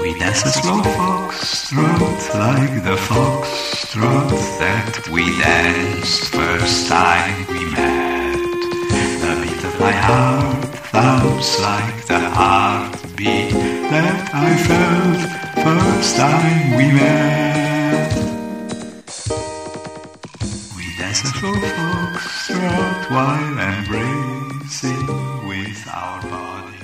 We dance a slow foxtrot like the foxtrot that we danced first time we met. The beat of my heart thumps like the heartbeat that I felt first time we met. We dance a slow foxtrot while embracing with our bodies.